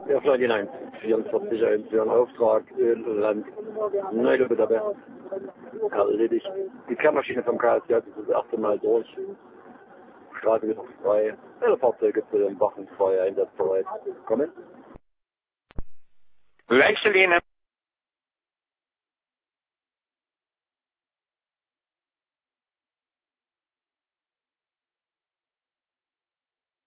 Ja, vielleicht in 1,44 für einen Auftrag, Ölland, Neule dabei. Erledigt. Die Kehrmaschine vom KSJ ist das erste Mal durch. Straße wieder frei. Alle Fahrzeuge zu den Wachen frei einsatzbereit. Kommen. Wechsel Ihnen.